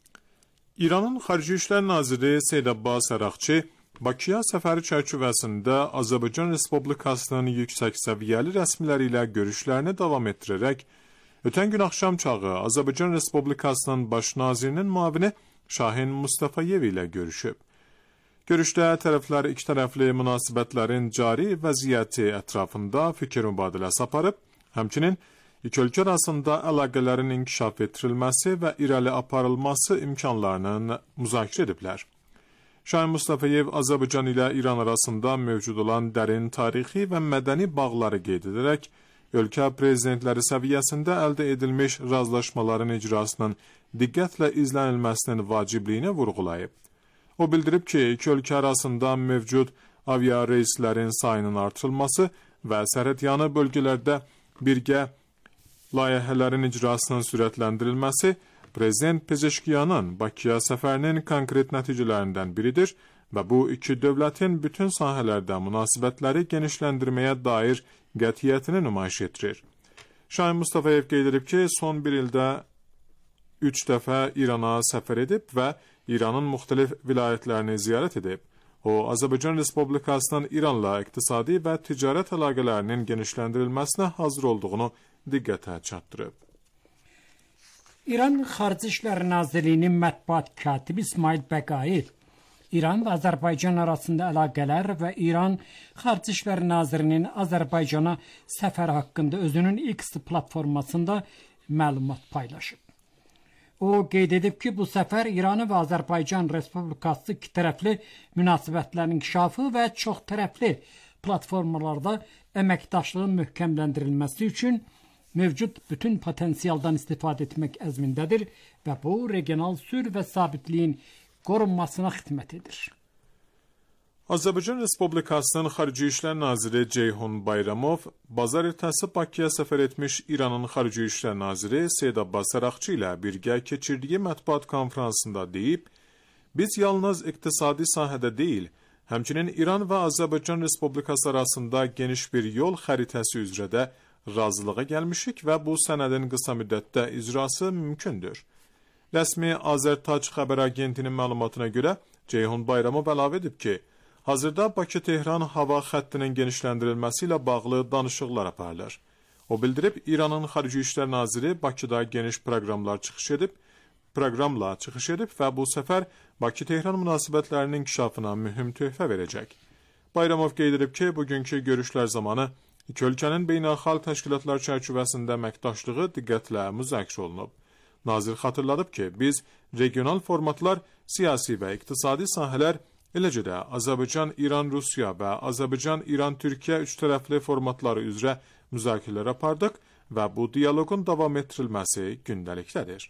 İranın Xarici İşlər Naziri Seyid Abbas Araqçı Bakıya səfəri çərçivəsində Azərbaycan Respublikasının yüksək səviyyəli rəsmiləri ilə görüşlərini davam etdirərək, ötən gün axşam çağı Azərbaycan Respublikasının baş nazirinin müavini Şahin Mustafayev ilə görüşüb. Görüşdə tərəflər ikitərəfli münasibətlərin cari vəziyyəti ətrafında fikir mübadiləsi aparıb, həmçinin iki ölkə arasında əlaqələrin inkişaf etdirilməsi və irəli aparılması imkanlarının müzakirə ediblər. Şahin Mustafayev Azərbaycan ilə İran arasında mövcud olan dərin tarixi və mədəni bağları qeyd edərək, ölkə prezidentləri səviyyəsində əldə edilmiş razılaşmaların icrasının diqqətlə izlənilməsinin vacibliyini vurğulayıb. O bildirib ki, iki ölkə arasında mövcud avia reyslərin sayının artırılması və sərhədyanı bölgələrdə birgə layihələrin icrasının sürətləndirilməsi Prezident Pezeşkiyanın Bakıya səfərinin konkret nəticələrindən biridir və bu iki dövlətin bütün sahələrdə münasibətləri genişləndirməyə dair qətiyyətini nümayiş etdirir. Şahin Mustafayev qeyd edib ki, son bir ildə üç dəfə İrana səfər edib və İranın müxtəlif vilayətlərini ziyarət edib. O, Azərbaycan Respublikasının İranla iqtisadi və ticarət əlaqələrinin genişləndirilməsinə hazır olduğunu diqqətə çatdırıb. İran Xarici İşlər Nazirliyinin mətbuat katibi İsmail Bəqai, İran və Azərbaycan arasında əlaqələr və İran Xarici İşlər Nazirliyinin Azərbaycana səfəri haqqında özünün X platformasında məlumat paylaşıb. O qeyd edib ki, bu səfər İranı və Azərbaycan Respublikası ikitərəfli münasibətlərin inkişafı və çoxtərəfli platformalarda əməkdaşlığın möhkəmləndirilməsi üçün mövcud bütün potensialdan istifadə etmək əzmindədir və bu regional sülh və sabitliyin qorunmasına xidmət edir. Azərbaycan Respublikasının Xarici İşlər Naziri Ceyhun Bayramov bazar ertəsi Bakıya səfər etmiş İranın Xarici İşlər Naziri Seyid Abbas Əraqçı ilə birgə keçirdiyi mətbuat konferansında deyib, biz yalnız iqtisadi sahədə deyil, həmçinin İran və Azərbaycan Respublikası arasında geniş bir yol xəritəsi üzrə də razılığa gəlmişik və bu sənədin qısa müddətdə icrası mümkündür. Rəsmi Azərtac xəbər agentinin məlumatına görə Ceyhun Bayramov əlavə edib ki, hazırda Bakı-Tehran hava xəttinin genişləndirilməsi ilə bağlı danışıqlar aparılır. O bildirib, İranın Xarici İşlər Naziri Bakıda geniş proqramlar çıxış edib, proqramla çıxış edib və bu səfər Bakı-Tehran münasibətlərinin inkişafına mühüm töhfə verəcək. Bayramov qeyd edib ki, bugünkü görüşlər zamanı iki ölkənin beynəlxalq təşkilatlar çərçivəsində əməkdaşlığı diqqətlə müzakirə olunub. Nazir xatırladıb ki, biz regional formatlar, siyasi və iqtisadi sahələr, eləcə də Azərbaycan-İran-Rusiya və Azərbaycan-İran-Türkiyə üç tərəfli formatları üzrə müzakirələr apardıq və bu diyaloqun davam etdirilməsi gündəlikdədir.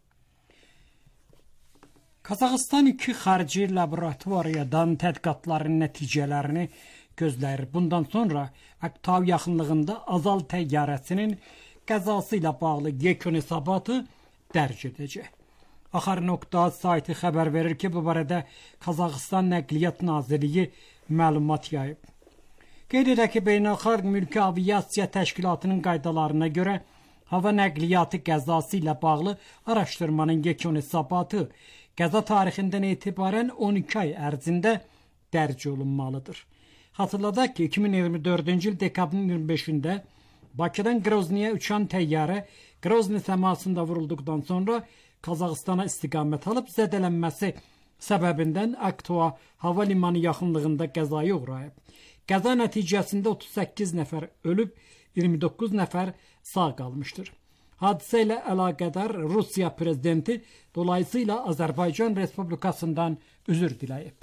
Qazaxıstan iki xarici laboratoriyadan tədqiqatların nəticələrini gözləyir. Bundan sonra Aktav yaxınlığında Azal təyyarəsinin qəzası ilə bağlı yekun hesabatı dərc edəcək. Axar nokta sayti xəbər verir ki, bu barədə Qazaxıstan Nəqliyyat Nazirliyi məlumat yayıb. Qeyd edək ki, Beynəlxalq Mülki Aviasiya Təşkilatının qaydalarına görə hava nəqliyyatı qəzası ilə bağlı araşdırmanın yekun hesabatı qəza tarixindən etibarən on iki ay ərzində dərc olunmalıdır. Xatırladaq ki, iki min iyirmi dördüncü il dekabrın iyirmi beşində Bakıdan Groznyaya uçan təyyarə Grozny səmasında vurulduqdan sonra Qazaxıstana istiqamət alıb zədələnməsi səbəbindən Aktua hava limanı yaxınlığında qəzaya uğrayıb. Qəza nəticəsində otuz səkkiz nəfər ölüb, iyirmi doqquz nəfər sağ qalmışdır. Hadisə ilə əlaqədar Rusiya prezidenti dolayısıyla Azərbaycan Respublikasından üzr diləyib.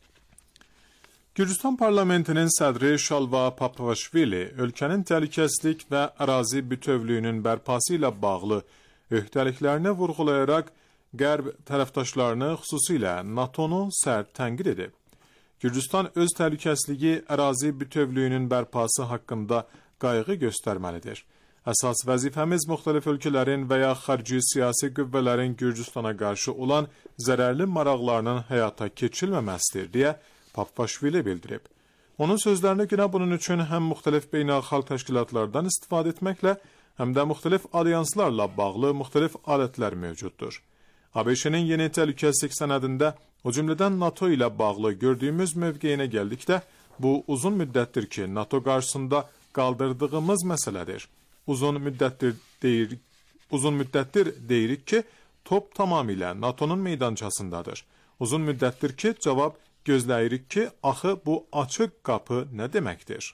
Gürcüstan parlamentinin sədri Şalva Papavaşvili ölkənin təhlükəsizlik və ərazi bütövlüyünün bərpası ilə bağlı öhdəliklərini vurğulayaraq Qərb tərəfdaşlarını, xüsusilə NATO-nu sərt tənqid edib. Gürcüstan öz təhlükəsizliyi, ərazi bütövlüyünün bərpası haqqında qayğı göstərməlidir. Əsas vəzifəmiz müxtəlif ölkələrin və ya xarici siyasi qüvvələrin Gürcüstana qarşı olan zərərli maraqlarının həyata keçirilməməsidir, deyə Papavaşvili bildirib. Onun sözlərinə görə bunun üçün həm müxtəlif beynəlxalq təşkilatlardan istifadə etməklə, həm də müxtəlif alyanslarla bağlı müxtəlif alətlər mövcuddur. ABŞ-nin yeni təhlükəsizlik sənədində, o cümlədən NATO ilə bağlı gördüyümüz mövqeyinə gəldikdə, bu uzun müddətdir ki, NATO qarşısında qaldırdığımız məsələdir. Uzun müddətdir, deyir, uzun müddətdir deyirik ki, top tamamilə NATO'nun meydançasındadır. Uzun müddətdir ki, cavab gözləyirik ki, axı bu açıq qapı nə deməkdir?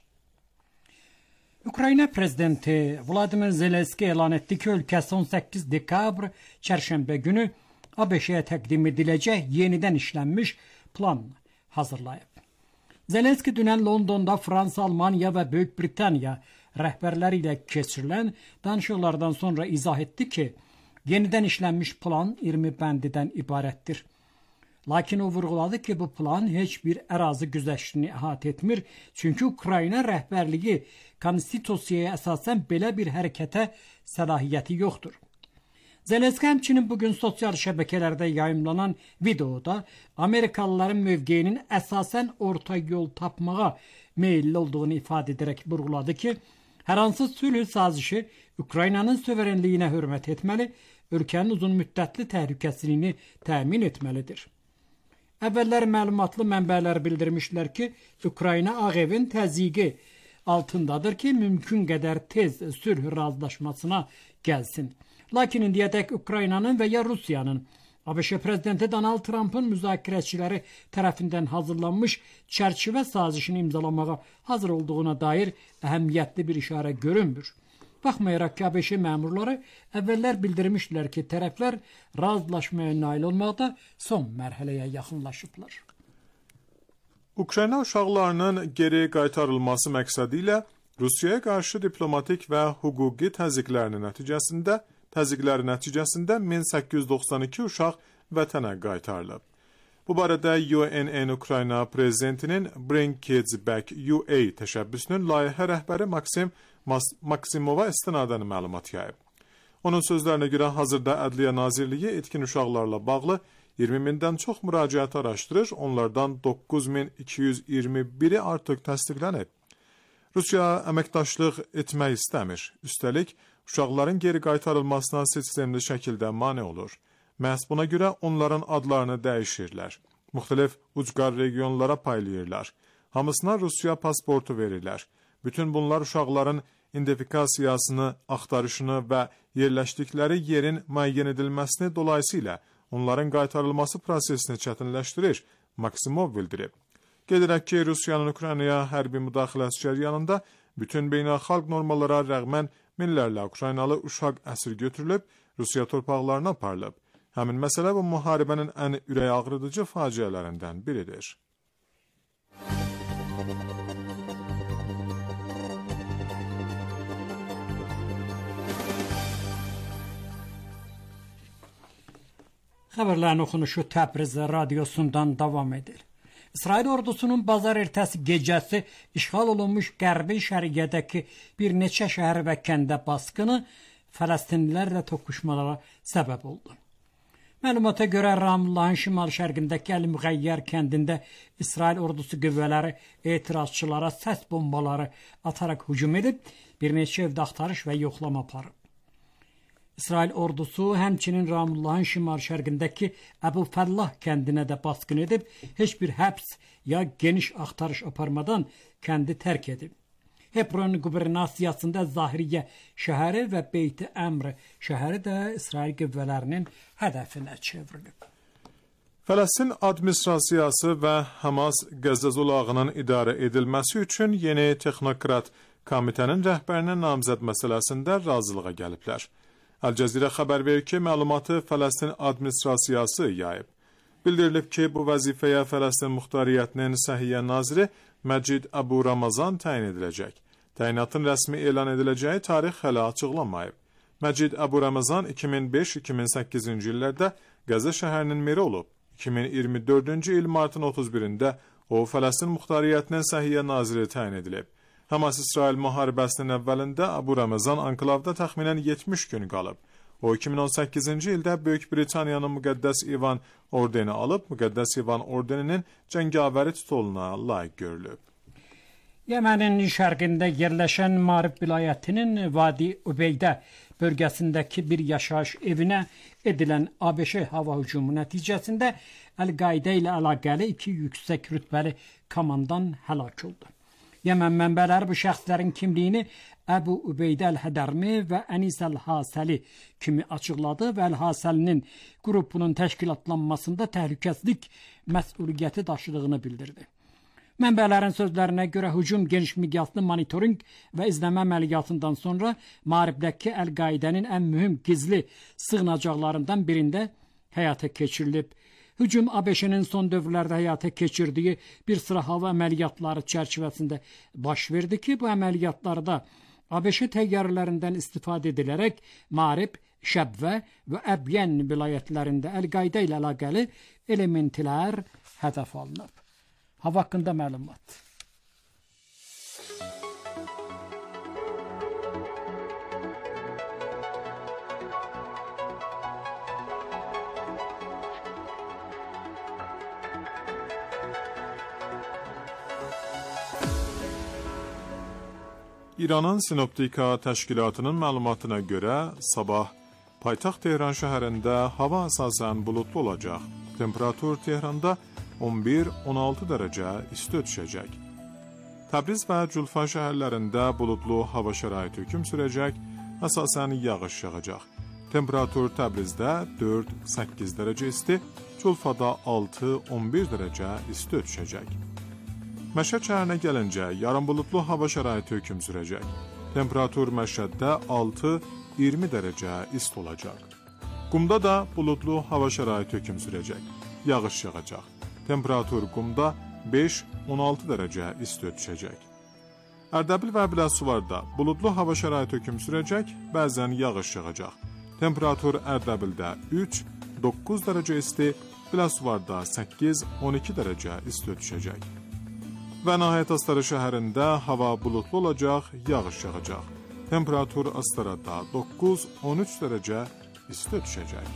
Ukrayna prezidenti Vladimir Zelenski elan etdi ki, ölkəsi on səkkiz dekabr çərşənbə günü ABŞ-yə təqdim ediləcək yenidən işlənmiş plan hazırlayıb. Zelenski dünən Londonda Fransa, Almanya və Böyük Britaniya rəhbərləri ilə keçirilən danışıqlardan sonra izah etdi ki, yenidən işlənmiş plan iyirmi bəndidən ibarətdir. Lakin o vurğuladı ki, bu plan heç bir ərazi güzəştini əhatə etmir, çünki Ukrayna rəhbərliyi konstitusiyaya əsasən belə bir hərəkətə səlahiyyəti yoxdur. Zelenski həmçinin bugün sosial şəbəkələrdə yayımlanan videoda Amerikalıların mövqeyinin əsasən orta yol tapmağa meyilli olduğunu ifadə edərək vurğuladı ki, hər hansı sülh sazişi Ukraynanın suverenliyinə hörmət etməli, ölkənin uzun müddətli təhlükəsizliyini təmin etməlidir. Əvvəllər məlumatlı mənbələr bildirmişlər ki, Ukrayna Ağ Evin təzyiqi altındadır ki, mümkün qədər tez sülh razılaşmasına gəlsin. Lakin indiyədək Ukraynanın və ya Rusiyanın ABŞ prezidenti Donald Trump'ın müzakirəçiləri tərəfindən hazırlanmış çərçivə sazişini imzalamağa hazır olduğuna dair əhəmiyyətli bir işarə görünmür. Baxmayaraq ki, ABŞ məmurları əvvəllər bildirmişdilər ki, tərəflər razılaşmaya nail olmaqda son mərhələyə yaxınlaşıblar. Ukrayna uşaqlarının geri qaytarılması məqsədi ilə Rusiyaya qarşı diplomatik və hüquqi təzyiqlərinin nəticəsində Təzyiqləri nəticəsində min səkkiz yüz doxsan iki uşaq vətənə qaytarılıb. Bu barədə U N N Ukrayna prezidentinin Bring Kids Back U A təşəbbüsünün layihə rəhbəri Maksim Maksimova istinadən məlumat yayıb. Onun sözlərinə görə hazırda Ədliyyə Nazirliyi etkin uşaqlarla bağlı iyirmi mindən çox müraciət araşdırır, onlardan doqquz min iki yüz iyirmi biri artıq təsdiqlənib. Rusiya əməkdaşlıq etmək istəmir. Üstəlik, uşaqların geri qaytarılmasına sistemli şəkildə mane olur. Məhz buna görə onların adlarını dəyişirlər. Müxtəlif ucqar regionlara paylayırlar. Hamısına Rusiya pasportu verirlər. Bütün bunlar uşaqların identifikasiyasını, axtarışını və yerləşdikləri yerin müəyyən edilməsini dolayısıyla onların qaytarılması prosesini çətinləşdirir, Maksimov bildirib. Qeyd edək ki, Rusiyanın Ukraynaya hərbi müdaxiləsi cəryanında bütün beynəlxalq normalara rəğmən minlərlə Ukraynalı uşaq əsir götürülüb, Rusiya torpaqlarına aparılıb. Həmin məsələ bu müharibənin ən ürək ağrıdıcı faciələrindən biridir. Xəbərlərin oxunuşu Təbriz radiosundan davam edir. İsrail ordusunun bazar ertəsi gecəsi işğal olunmuş Qərbi Şərqiyədəki bir neçə şəhər və kəndə basqını Fələstinlilərlə toqquşmalara səbəb oldu. Məlumata görə Ramullahın şimal-şərqindəki Əl-Müğəyyər kəndində İsrail ordusu qüvvələri etirazçılara səs bombaları ataraq hücum edib, bir neçə evdə axtarış və yoxlama aparıb. İsrail ordusu həmçinin Ramullahın şimal-şərqindəki Əbu Fəllah kəndinə də basqın edib, heç bir həbs ya geniş axtarış aparmadan kəndi tərk edib. Hebron qubernasiyasında Zahiriyyə şəhəri və Beyt-i Əmr şəhəri də İsrail qüvvələrinin hədəfinə çevrilib. Fələstin administrasiyası və Hamas Qəzza zolağının idarə edilməsi üçün yeni texnokrat komitənin rəhbərinin namzəd məsələsində razılığa gəliblər. Əl-Cəzirə xəbər verir ki, məlumatı Fələstin administrasiyası yayıb. Bildirilib ki, bu vəzifəyə Fələstin Muxtariyyətinin Səhiyyə Naziri Məcid Əbu Ramazan təyin ediləcək. Təyinatın rəsmi elan ediləcəyi tarix hələ açıqlanmayıb. Məcid Əbu Ramazan iki min beş iki min səkkizinci illərdə Qəzza şəhərinin meri olub. iki min iyirmi dördüncü il martın otuz birində o, Fələstin Muxtariyyətinin Səhiyyə Naziri təyin edilib. Hamas-İsrail müharibəsinin əvvəlində Əbu Ramazan anklavda təxminən yetmiş gün qalıb. O, iki min on səkkizinci ildə Böyük Britaniyanın Müqəddəs İvan ordeni alıb, Müqəddəs İvan ordeninin cəngavəri tituluna layiq görülüb. Yemənin şərqində yerləşən Marib vilayətinin Vadi Ubeydə bölgəsindəki bir yaşayış evinə edilən ABŞ hava hücumu nəticəsində Əl-Qaidə ilə əlaqəli iki yüksək rütbəli komandan həlak oldu. Yemen mənbələri bu şəxslərin kimliyini Əbu Ubeydə Əl-Hədərmi və Ənis Əl-Hasəli kimi açıqladı və Əl-Hasəlinin qrupunun təşkilatlanmasında təhlükəsizlik məsuliyyəti daşıdığını bildirdi. Mənbələrin sözlərinə görə hücum geniş miqyaslı monitorinq və izləmə əməliyyatından sonra Maribdəki Əl-Qaidənin ən mühüm gizli sığınacaqlarından birində həyata keçirilib. Hücum ABŞ-nin son dövrlərdə həyata keçirdiyi bir sıra hava əməliyyatları çərçivəsində baş verdi ki, bu əməliyyatlarda ABŞ təyyarələrindən istifadə edilərək Marib, Şəbvə və Əbyən vilayətlərində Əl-Qaidə ilə əlaqəli elementlər hədəf alınıb. Hava haqqında məlumat. İranın Sinoptika təşkilatının məlumatına görə sabah paytaxt Tehran şəhərində hava əsasən bulutlu olacaq. Temperatur Tehranda on bir on altı dərəcə isti düşəcək. Təbriz və Culfa şəhərlərində buludlu hava şəraiti hökm sürəcək, əsasən yağış yağacaq. Temperatur Təbrizdə dörd səkkiz dərəcə isti, Culfada altı on bir dərəcə isti düşəcək. Məşhəd şəhərinə gəlincə, yarım buludlu hava şəraiti hökm sürəcək. Temperatur Məşhəddə altı iyirmi dərəcə isti olacaq. Qumda da buludlu hava şəraiti hökm sürəcək. Yağış yağacaq. Temperatur Qumda beş on altı dərəcə isti düşəcək. Ərdəbil və Biləsuvarda buludlu hava şəraiti hökm sürəcək, bəzən yağış yağacaq. Temperatur Ərdəbildə üç doqquz dərəcə isti, Biləsuvarda səkkiz on iki dərəcə isti düşəcək. Və nəhayət Astara şəhərində hava buludlu olacaq, yağış yağacaq. Temperatur Astarada doqquz on üç dərəcə isti düşəcək.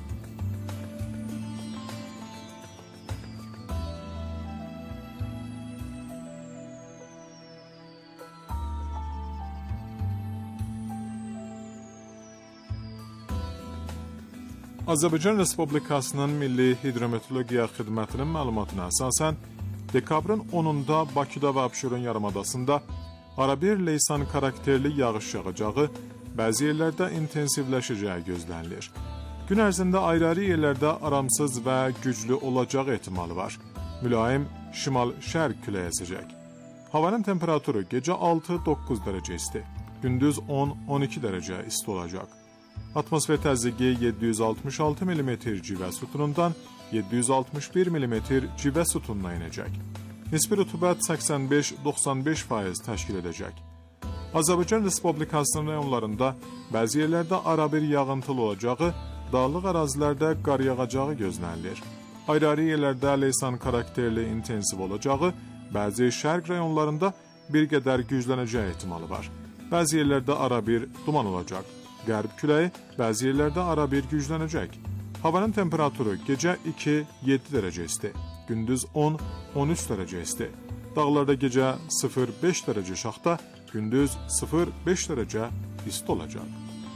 Azərbaycan Respublikasının Milli Hidrometeorologiya Xidmətinin məlumatına əsasən, dekabrın onunda Bakıda və Abşeron yarımadasında arabir leysan karakterli yağış yağacağı, bəzi yerlərdə intensivləşəcəyi gözlənilir. Gün ərzində ayrı-ayrı yerlərdə aramsız və güclü olacağı ehtimalı var. Mülayim şimal-şərq küləyi əsəcək. Havanın temperaturu gecə altı doqquz dərəcə isti, gündüz on on iki dərəcə isti olacaq. Atmosfer təzyiqi yeddi yüz altmış altı millimetr civə sütunundan yeddi yüz altmış bir millimetr civə sütununa inəcək. Nisbi rütubət səksən beş doxsan beş faiz təşkil edəcək. Azərbaycan Respublikasının rayonlarında bəzi yerlərdə arabir yağıntılı olacağı, dağlıq ərazilərdə qar yağacağı gözlənilir. Ayrı-ayrı yerlərdə leysan karakterli intensiv olacağı, bəzi şərq rayonlarında bir qədər güclənəcəyi ehtimalı var. Bəzi yerlərdə arabir duman olacaq. Qərb küləyi bəzi yerlərdə arabir güclənəcək. Havanın temperaturu gecə iki yeddi dərəcə isti, gündüz on on üç dərəcə isti. Dağlarda gecə sıfır beş dərəcə şaxta, gündüz sıfır beş dərəcə isti olacaq.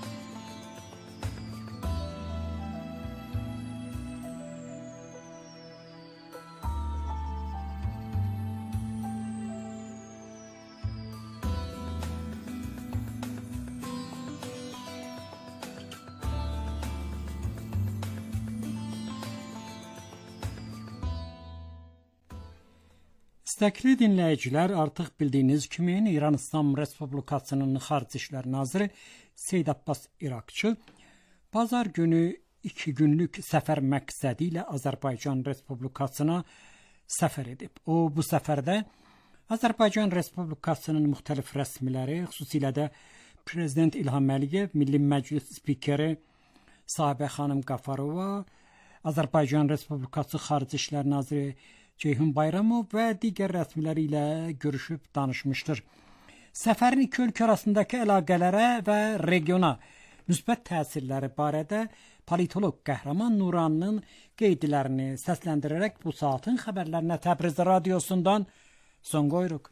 İstəkli dinləyicilər, artıq bildiyiniz kimi İran İslam Respublikasının Xarici İşlər Naziri Seyid Abbas İraqçı bazar günü iki günlük səfər məqsədi ilə Azərbaycan Respublikasına səfər edib. O, bu səfərdə Azərbaycan Respublikasının müxtəlif rəsmiləri, xüsusilə də Prezident İlham Əliyev, Milli Məclis Spikeri Sahibə xanım Qafarova, Azərbaycan Respublikası Xarici İşlər Naziri Ceyhun Bayramov və digər rəsmiləri ilə görüşüb danışmışdır. Səfərin iki ölkə arasındakı əlaqələrə və regiona müsbət təsirləri barədə politoloq Qəhrəman Nuranının qeydlərini səsləndirərək bu saatin xəbərlərinə Təbriz radiosundan son qoyuruq.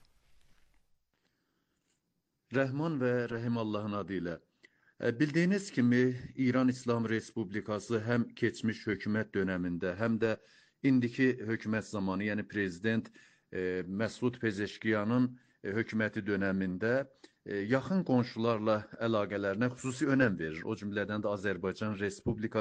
Rəhman və Rəhim Allahın adı ilə. Bildiyiniz kimi İran İslam Respublikası həm keçmiş hökumət dönəmində, həm də indiki hökumət zamanı, yəni Prezident e, Məsud Pezeşkiyanın e, hökuməti dönəmində e, yaxın qonşularla əlaqələrinə xüsusi önəm verir. O cümlədən də Azərbaycan Respublikası